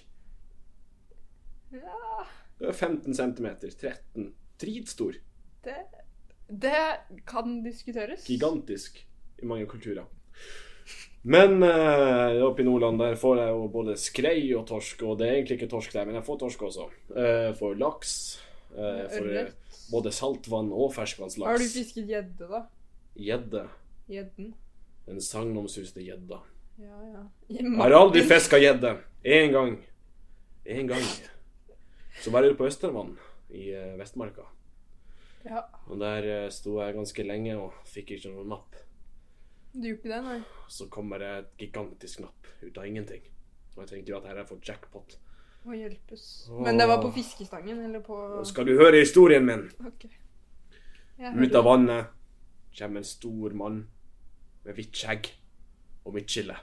Ja, Det er femten centimeter, tretten. Dritstor. det Det kan diskuteres. Gigantisk i mange kulturer. Men eh, oppe i Nordland der får jeg jo både skrei og torsk, og det er egentlig ikke torsk der, men jeg får torsk også. Eh, Jeg får laks. eh, Jeg får eh, Ørret. både saltvann og ferskvannslaks. Har du fisket gjedde, da? Gjedde. Gjedden. Den sagnomsuste gjedda. Ja, ja. Jeg har aldri fiska gjedde. Én gang. Én gang. Så var jeg ute på Østervann i eh, Vestmarka. Ja. Og der eh, sto jeg ganske lenge og fikk ikke noen napp. Du gjorde ikke det, nei? Så kommer det et gigantisk napp ut av ingenting. Og jeg tenkte jo at her har jeg fått jackpot. Å hjelpes. Åh. Men det var på fiskestangen, eller på Nå skal du høre historien min. Ok. Jeg Ut hører. av vannet kommer en stor mann med hvitt skjegg og midtskille.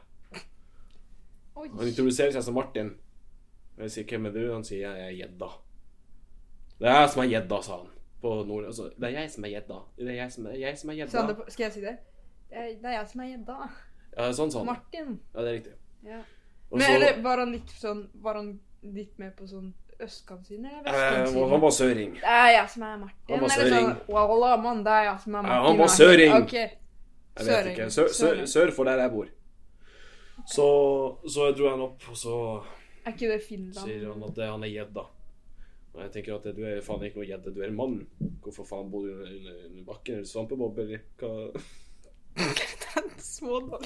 Oi. Han introduserer seg som Martin. Og jeg sier, hvem er du? Han sier, jeg er gjedda. Det er jeg som er gjedda, sa han. På nord, altså, det er jeg som er gjedda. Det er jeg som er, jeg som er Sa han det gjedda. på, skal jeg si det? Det er, det er jeg som er gjedda. Ja, sånn sa han. Martin. Ja, det er riktig. Ja. Og Men så, eller var han litt sånn Var han litt med på sånn østkantsiden eller eh, vestkantsiden? han var søring. Det er jeg som er Martin. Han var eller søring. sånn Walla, mann, det er jeg som er Martin. Ja, han var da. søring. Ok. Jeg vet Søring. ikke. Sør, sør, Søring. sør for der jeg bor. Så, så jeg dro han opp, og så Er ikke det Finland? sier han at det, han er gjedda. Og jeg tenker at du er faen ikke noe gjedde, du er en mann. Hvorfor faen bor du under, under, under bakken? Er du svampebob, eller hva? Den små dårlig.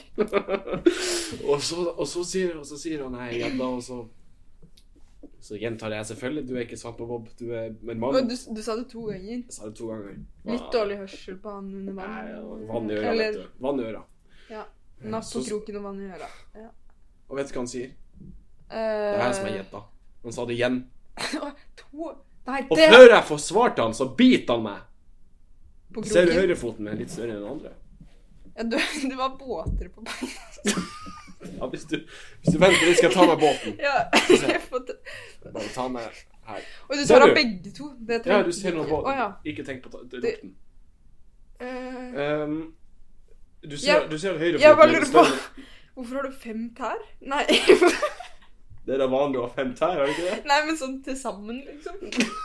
og, så, og, så sier, og så sier han, nei, gjedda, og så Så gjentar jeg selvfølgelig, du er ikke svampebob, du er en Men mann. Du, du sa det to ganger. Jeg sa det to ganger. Litt dårlig hørsel på han under vann. Nei, vann i øra, Eller, vet du. Vann i øra. Ja. Napp på Så- kroken og vann i øra. Ja. Og vet du hva han sier? Eh, Det er jeg som er gjedda. Han sa det igjen. to Nei, Og det før jeg får svart han, så biter han meg. På Ser du kroken. høyrefoten min litt større enn den andre? Ja, du, det var båter på beina. Ja, hvis du, hvis du venter, skal jeg ta med båten. Ja. jeg får ta- Bare ta med her. Og du Ser tar av du? begge to. Det Ja, trenger du ser noe ikke. båt. Å ja. Ikke tenk på ta- Det- lukten. Eh, Um, du ser, Jeg- du ser høyrefoten jeg bare min lurer på større. Hvorfor har du fem tær? Nei. Det er da vanlig å ha fem tær, er det ikke det? Nei, men sånn til sammen, liksom.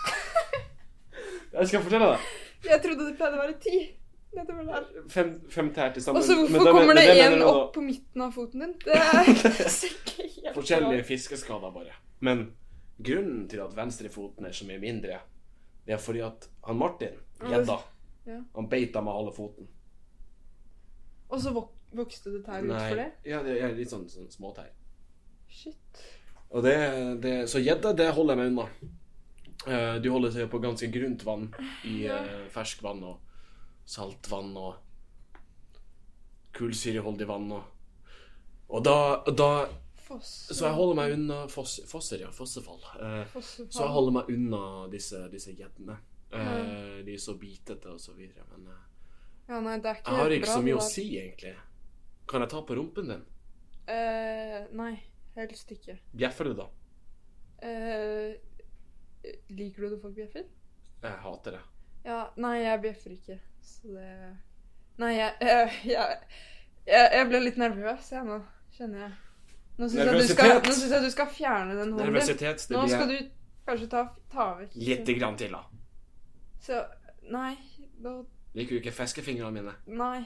Jeg skal fortelle deg. Jeg trodde det pleide å være ti. Dette var der. Fem, fem tær til sammen. Og så Men hvorfor da men- kommer det men en mener du da opp på midten av foten din? Det er ser ikke helt Forskjellige bra. fiskeskader bare. Men grunnen til at venstrefoten er så mye mindre, det er fordi at han Martin, gjedda, Ja. han beita med halve foten. Og så vok vokste det tær ut Nei, for det? ja, det er litt sånn, sånn småtær. Shit. Og det, det, så gjedda, det holder jeg meg unna. Eh, de holder seg på ganske grunt vann i Ja. uh, ferskvann og saltvann og kullsyreholdig vann og, og da, da Foss. så jeg holder meg unna foss, fosser, ja, fossefall. Eh, Fossefall. så jeg holder meg unna disse, disse gjeddene. Eh, de er så bitete og så videre, men eh, Ja, nei, det er ikke jeg har helt ikke bra, så mye det å der. si egentlig. Kan jeg ta på rumpen din? Eh, nei, helst ikke. Bjeffer det da? Eh, liker du det folk bjeffer? Jeg hater det. Ja, nei, jeg bjeffer ikke. Så det Nei, jeg Jeg, jeg, jeg, jeg ble litt nervøs, jeg nå, kjenner jeg. Nå syns jeg, du skal- Nervøsitet. nå synes jeg du skal fjerne den hånden din. Nervøsitet, det Nå blir skal jeg du kanskje ta, ta vekk lite grann til da. Så Nei, da Liker du ikke fiskefingrene mine? Nei.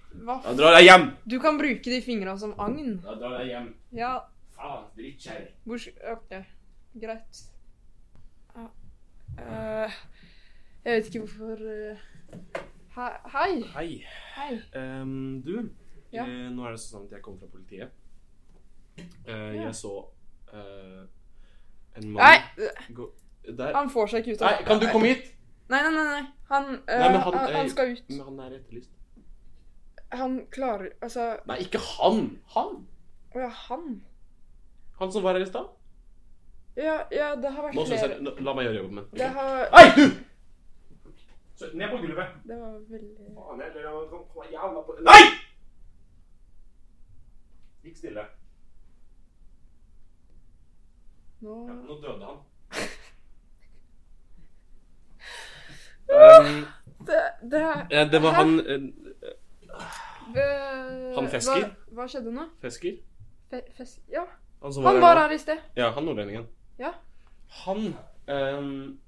Hva? Da drar jeg hjem! Du kan bruke de fingrene som agn. Da drar jeg hjem. Ja. Faen, drittkjær. Hvor sk... Ok, greit. Ja. Uh, jeg vet ikke hvorfor... Uh... He hei. Hei. Hei. Um, du, Ja. eh, nå er det sånn at jeg kommer fra politiet. Eh, Ja. Jeg så eh, en mann Nei, gå der. han får seg ikke ut av... Nei, kan du komme hit? Nei, nei, nei, nei. Han, uh, Nei, men han, han- han, skal ut. Men han er etterlyst. Han klarer... Altså... Nei, ikke han! Han! Åja, han. Han som var her i stad. Ja, ja, det har vært Nå synes flere... jeg, nå- la meg gjøre jobben min. Det har... Hei, du! Så, ned på gulvet. Det var veldig... Faen, jeg, jeg, kom, kom, jævla på. Nei! Gikk stille. Nå... Ja, nå døde han. um, Det... Det... ja, det var Hæ? han eh, Ve- Han Fesker? Hva, hva skjedde nå? Fesker. Fe, fesk... Ja. Han som Han her var nå. her i sted. Ja, han nordlendingen. Ja. Han ehm,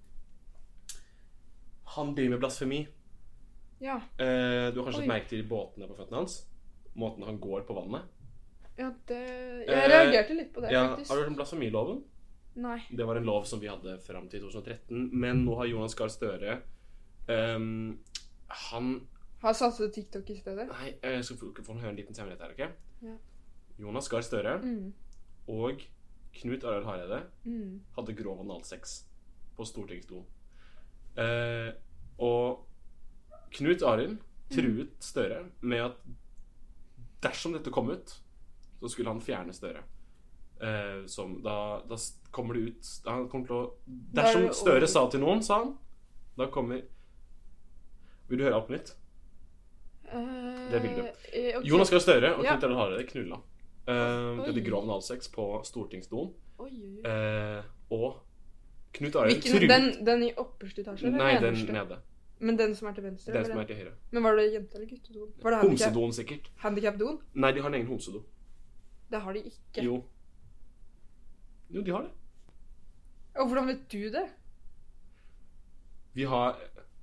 Han driver med blasfemi. Ja. Eh, du har kanskje Oi. lagt merke til båtene på føttene hans? Måten han går på vannet. Ja, det... Jeg Eh, reagerte litt på det, Ja, faktisk. har du hørt om blasfemiloven? Nei. Det var en lov som vi hadde frem til tjue tretten, men nå har Jonas Gahr Støre ehm, Han Har satset TikTok i stedet? Nei, jeg skal få, få høre en liten hemmelighet her, ok? Ja. Jonas Gahr Støre Mm. og Knut Arild Hareide Mm. hadde grov analsex på stortingsstolen. Eh, og Knut Arild truet Støre med at dersom dette kom ut, så skulle han fjerne Støre. Eh, som da, da s- kommer det ut da han kommer til å, Da er Dersom det Støre over. sa til noen, sa han, da kommer Vil du høre alt på nytt? Eh, Det vil du. eh, ok. Jonas Gahr Støre og Ja. Knut Arild Hareide knulla. Eh, Oi. det hadde grov analsex på stortingsstolen. Oi, oi, oi. Eh, og Knut Arild Hvilken, truet den, den i opperste etasje? Eller Nei, den nederste? nede. Men den som er til venstre? Den eller som er til høyre. Men var det jente- eller guttedoen? Var det handicap- Homsedoen, sikkert. handicap-doen? Nei, de har en egen homsedo. Det har de ikke. Jo. Jo, de har det. Og hvordan vet du det? Vi har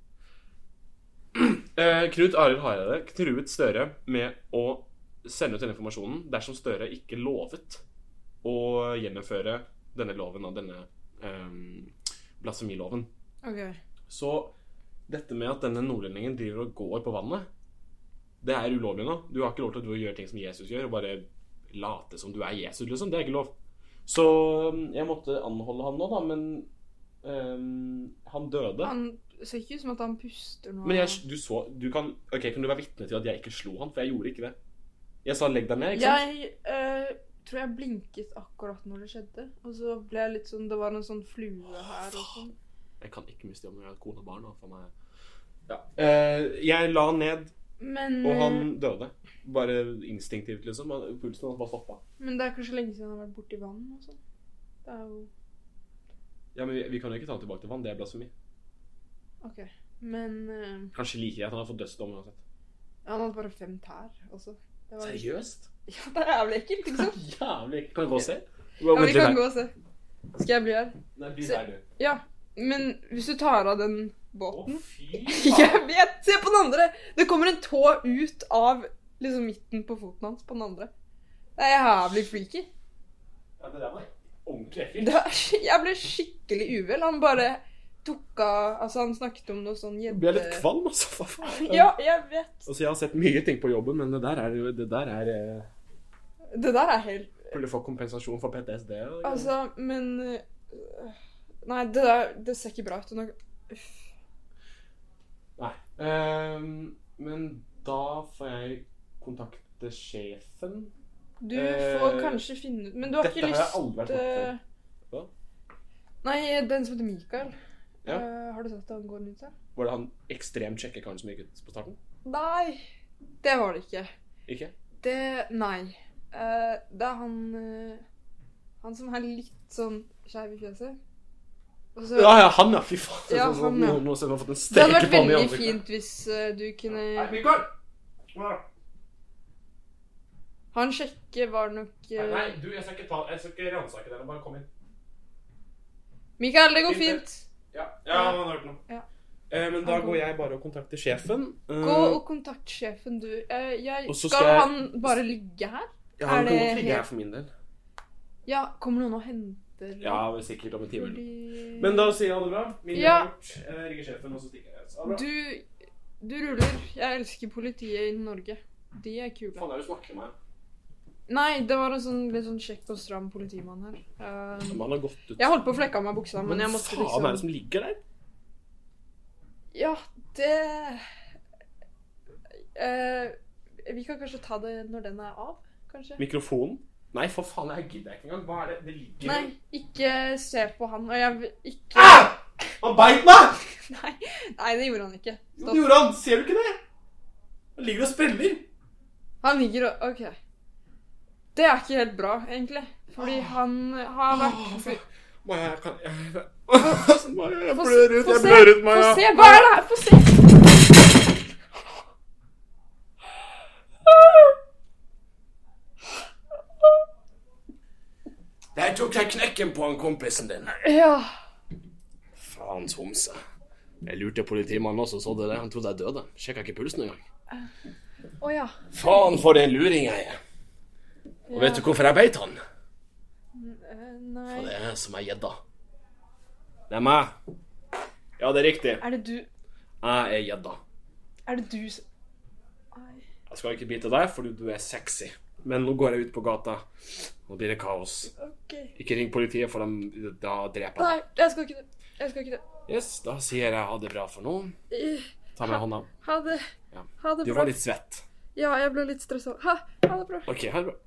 eh, Knut Arild Hareide truet Støre med å sende ut denne informasjonen dersom Støre ikke lovet å gjennomføre denne loven av denne eh, blasfemiloven. Ok. Så dette med at denne nordlendingen driver og går på vannet, det er ulovlig nå. Du har ikke lov til å gjøre ting som Jesus gjør, og bare late som du er Jesus, liksom. Det er ikke lov. Så jeg måtte anholde han nå, da, men ehm, han døde. Han ser ikke ut som at han puster nå. Men jeg, du så du kan, Ok, kan du være vitne til at jeg ikke slo han? For jeg gjorde ikke det. Jeg sa legg deg ned, ikke sant? Jeg eh, tror jeg blinket akkurat når det skjedde. Og så ble jeg litt sånn, det var en sånn flue her og sånn. Jeg kan ikke miste jobben når jeg har kone og barn. Da, for meg. Ja. Eh, jeg la han ned, Men, og han døde. Bare instinktivt, liksom. Pulsen hans bare stoppa. men det er kanskje lenge siden han har vært borti vann og sånn. Det er jo... Ja, men vi, vi kan jo ikke ta han tilbake til vann. Det er blasfemi. Ok. Men eh, Kanskje like greit. Han har fått dødsdom uansett. han hadde bare fem tær også. Det var... Seriøst? Ja, det er jævlig ekkelt, ikke sant? Jævlig. Kan vi gå og se? Ja, vi kan gå og se. Skal jeg bli her? Nei, bli Se- her, du. Ja, men hvis du tar av den Å, båten... fy Jeg vet! Se på den andre! Det kommer en tå ut av liksom midten på foten hans på den andre. Det er jævlig freaky. Ja, det der var ordentlig ekkelt. Det er, sk- jeg ble skikkelig uvel. Han bare tok av... Altså, han snakket om noe sånn Jeg gjedde... ble litt kvalm, altså. Hva faen? Ja, jeg vet. Altså, jeg har sett mye ting på jobben, men det der er jo Det der er eh, Det der er helt... Burde få kompensasjon for P T S D. Eller? Altså, men... øh, Nei, det der... Det ser ikke bra ut. Nå- Uff. Nei. Ehm, men da får jeg kontakte sjefen. Du Eh, får kanskje finne ut... Men du har dette ikke har lyst... jeg aldri vært borte før. øh, Hva? Nei, den som heter Mikael. Ja. Øh, har du sett han går ut her? Var det han ekstremt kjekke karen som gikk ut på starten? Nei, det var det ikke. Ikke? Det... Nei. Eh, det er han... øh, han som er litt sånn skeiv i fjeset. Og så... Ja, ja, han ja, fy faen. Ja, Så- så- han, ja. Nå, nå ser jeg fått en Det hadde vært stekepanne i veldig ansiktet. fint hvis øh, du kunne... Hei, Mikael! Kom her, da. Han sjekke var nok... Nei, øh, nei, du, jeg skal ikke ta Jeg skal ikke ransake deg. Bare kom inn. Mikael, det går Fint, fint. Ja, ja, han har hørt noe. Ja. Eh, men da går jeg bare og kontakter sjefen. Eh, Gå og kontakt sjefen, du. Eh, jeg, Og så skal, skal jeg- han bare ligge her? ja, han er kan det godt ligge her helt- for min del. Ja, kommer noen og henter? Ja, vel sikkert om en time. Fordi... Men da sier jeg ha det bra. Min Ja. rapport. Eh, ringer sjefen, og så stikker jeg. Så, ha det bra. Du, du ruller. Jeg elsker politiet i Norge. De er kule. Faen, er det du snakker med meg? Nei, det var en sånn litt sånn kjekk og stram politimann her. Um, Han har gått ut. jeg holdt på å flekke av meg buksa, men, Men jeg måtte faen liksom... er det som ligger der? Ja, det... Eh, vi kan kanskje ta det når den er av, kanskje? Mikrofonen? Nei, for faen, jeg gidder ikke engang. Hva er det? Det ligger... Nei, ikke se på han, og jeg vil ikke... Ah! Han beit meg! Nei, nei, det gjorde han ikke. Jo, Stopp. det gjorde han. Ser du ikke det? Han ligger og spreller. Han ligger og... Ok. Det er ikke helt bra, egentlig. Fordi han har vært... Må jeg... Kan jeg... Få- Må jeg... Jeg få- blør ut. få Jeg se, blør ut, Maja. Få se, hva er det her? Få se! Der tok jeg knekken på han kompisen din. Ja. Faens homse. Jeg lurte politimannen også, så det det. Han trodde jeg døde. Sjekket ikke pulsen engang. Å ja. Faen for en luring jeg er. Og vet du hvorfor jeg beit han? Eh, Nei. For det er som er gjedda. Det er meg. Ja, det er riktig. Er det du... Jeg er gjedda. Er det du som... Nei. Jeg skal ikke bite deg, fordi du er sexy. Men nå går jeg ut på gata. Nå blir det kaos. Ok. Ikke ring politiet, for de, da dreper jeg. Nei, jeg skal ikke det. Jeg skal ikke det. Yes, da sier jeg ha det bra for nå. Eh, Ta meg hånda. Ha det. Ja. Ha det Du bra. var litt svett. Ja, jeg ble litt stresset. Ha, ha det bra. Ok, ha det bra.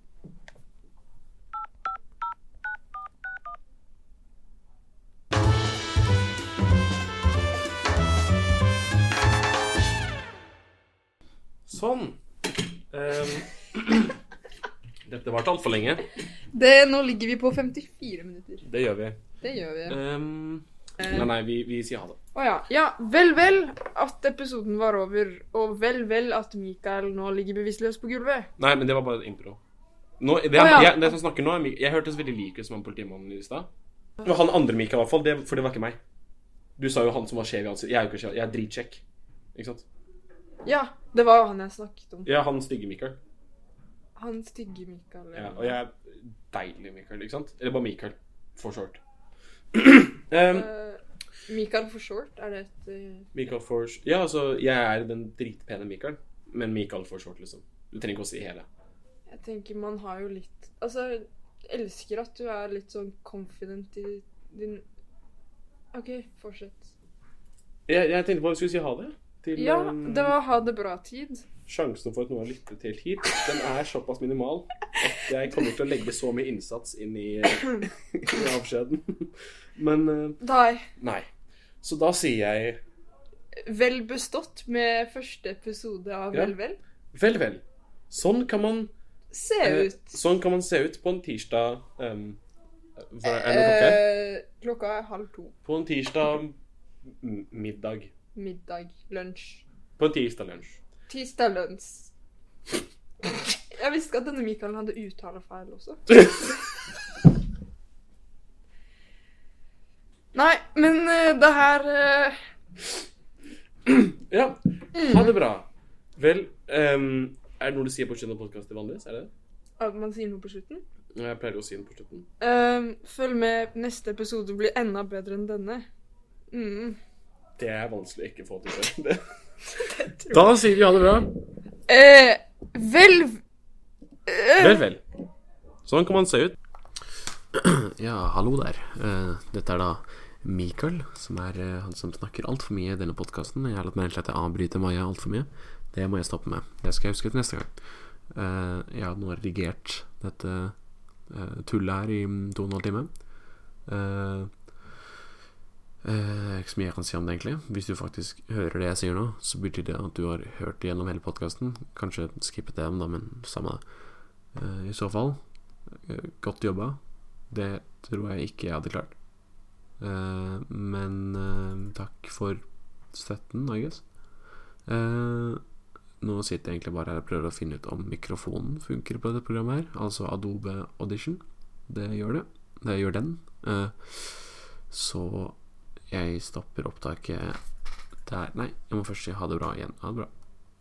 Sånn. Um, dette varte alt for lenge. Det, nå ligger vi på femtifire minutter. Det gjør vi. Det gjør vi. Um, nei, nei, vi, vi sier ha det. Å ja. Ja, vel vel at episoden var over, og vel vel at Mikael nå ligger bevisstløs på gulvet. Nei, men det var bare impro. Nå, det, er, Å, ja. jeg, det som snakker nå er, Mi- Jeg hørtes veldig lik ut som han politimannen i stad. Og han andre Mikael i hvert fall, det, for det var ikke meg. Du sa jo han som var skjev i ansiktet. Jeg er jo ikke skjev, jeg er dritsjekk. Ikke sant? Ja, det var jo han jeg snakket om. Ja, han stygge Mikael. Han stygge Mikael. Ja, og jeg er deilig Mikael, ikke sant? Eller bare Mikael, for short. um, Eh, Mikael for short, er det et... eh, Mikael for... Ja, altså, jeg er den dritpene Mikael, men Mikael for short, liksom. Du trenger ikke å si hele. Jeg tenker man har jo litt... Altså, jeg elsker at du er litt sånn confident i din... Ok, fortsett. Jeg, jeg tenkte bare at vi skulle si ha det. Til, Ja, um, det var ha det bra tid. Sjansen for at noen har lyttet helt hit, den er såpass minimal at jeg kommer til å legge så mye innsats inn i, i avskjeden. Men uh, Nei. nei. Så da sier jeg Vel bestått med første episode av Ja. Vel vel. vel, vel. Sånn kan man Se eh, ut. Sånn kan man se ut på en tirsdag um, hva, Er det noe klokka? Eh, klokka er halv to. På en tirsdag m- middag. Middag. Lunsj. På en tirsdag lunsj. Tirsdag lunsj. Jeg visste ikke at denne Mikael hadde uttalefeil også. Nei, men eh, det her eh, Ja, ha det bra. Vel, um, er det noe du sier på slutten av podkast til vanligvis? Er det det? At man sier noe på slutten. Jeg pleier å si den på slutten. Eh, følg med, neste episode blir enda bedre enn denne. Mm. Det er vanskelig å ikke få til det. Da sier vi ha det bra. Eh, vel eh, Vel, vel. Sånn kan man se ut. Ja, hallo der. Eh, dette er da Mikael, som er eh, han som snakker alt for mye i denne podcasten. Jeg har latt meg egentlig at jeg avbryter Maja alt for mye. Det må jeg stoppe med. Det skal jeg huske til neste gang. Eh, jeg har nå redigert dette eh, tullet her i to og en halv time. Eh, eh, ikke så mye jeg kan si om det egentlig. Hvis du faktisk hører det jeg sier nå, så betyr det at du har hørt gjennom hele podcasten. Kanskje skippet det da, men samme det. Eh, I så fall, eh, godt jobba. Det tror jeg ikke jeg hadde klart. Uh, men uh, takk for støtten, I guess. Uh, nå sitter jeg egentlig bare her og prøver å finne ut om mikrofonen funker på dette programmet her. Altså Adobe Audition. Det gjør det. Det gjør den. Uh, så jeg stopper opptaket Det er Nei, jeg må først si ha det bra igjen. Ha det bra.